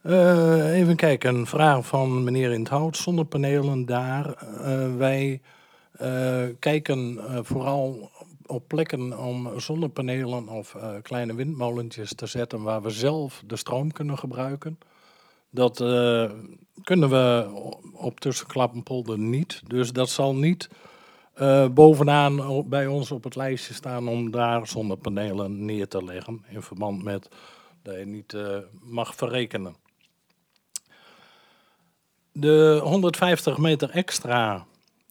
Even kijken, een vraag van meneer In 't Hout. Zonnepanelen daar. Wij kijken vooral op plekken om zonnepanelen of kleine windmolentjes te zetten waar we zelf de stroom kunnen gebruiken. Dat kunnen we op Tussenklappenpolder niet. Dus dat zal niet bovenaan bij ons op het lijstje staan om daar zonnepanelen neer te leggen. In verband met dat je niet mag verrekenen. De 150 meter extra.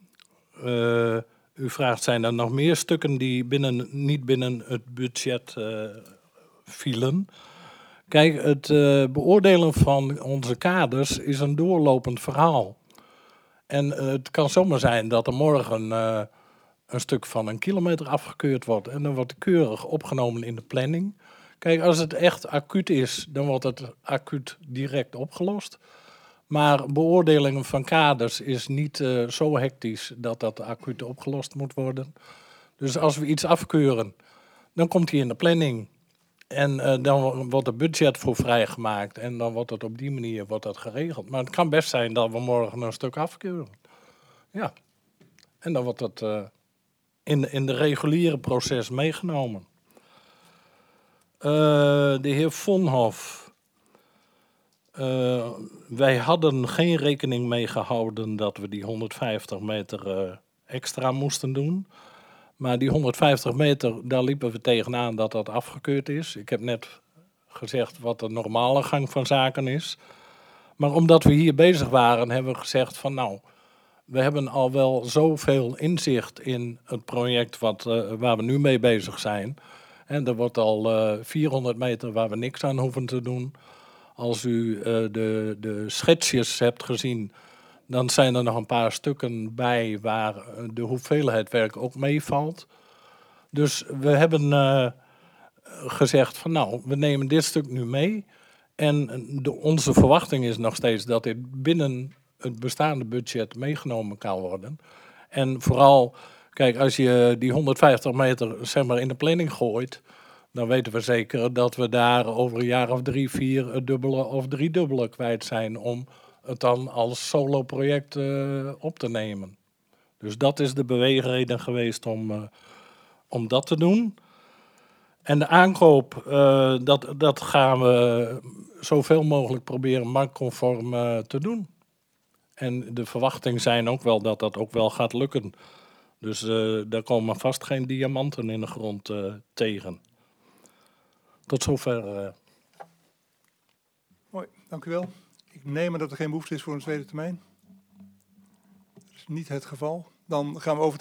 U vraagt, zijn er nog meer stukken die niet binnen het budget vielen? Kijk, het beoordelen van onze kaders is een doorlopend verhaal. En het kan zomaar zijn dat er morgen een stuk van 1 kilometer afgekeurd wordt. En dan wordt keurig opgenomen in de planning. Kijk, als het echt acuut is, dan wordt het acuut direct opgelost. Maar beoordelingen van kaders is niet zo hectisch dat dat acuut opgelost moet worden. Dus als we iets afkeuren, dan komt die in de planning. En dan wordt er budget voor vrijgemaakt. En dan wordt het op die manier geregeld. Maar het kan best zijn dat we morgen een stuk afkeuren. Ja. En dan wordt dat in de reguliere proces meegenomen. De heer Vonhoff. Wij hadden geen rekening mee gehouden dat we die 150 meter extra moesten doen. Maar die 150 meter, daar liepen we tegenaan dat dat afgekeurd is. Ik heb net gezegd wat de normale gang van zaken is. Maar omdat we hier bezig waren, hebben we gezegd van nou, we hebben al wel zoveel inzicht in het project waar we nu mee bezig zijn. En er wordt al 400 meter waar we niks aan hoeven te doen. Als u de schetsjes hebt gezien, dan zijn er nog een paar stukken bij waar de hoeveelheid werk ook meevalt. Dus we hebben gezegd van nou, we nemen dit stuk nu mee. En onze verwachting is nog steeds dat dit binnen het bestaande budget meegenomen kan worden. En vooral, kijk, als je die 150 meter zeg maar in de planning gooit, dan weten we zeker dat we daar over een jaar of 3, 4 het dubbele of driedubbele kwijt zijn om het dan als solo-project op te nemen. Dus dat is de beweegreden geweest om dat te doen. En de aankoop, dat gaan we zoveel mogelijk proberen marktconform te doen. En de verwachtingen zijn ook wel dat dat ook wel gaat lukken. Dus daar komen vast geen diamanten in de grond tegen. Tot zover. Mooi, dank u wel. Ik neem aan dat er geen behoefte is voor een tweede termijn. Dat is niet het geval. Dan gaan we over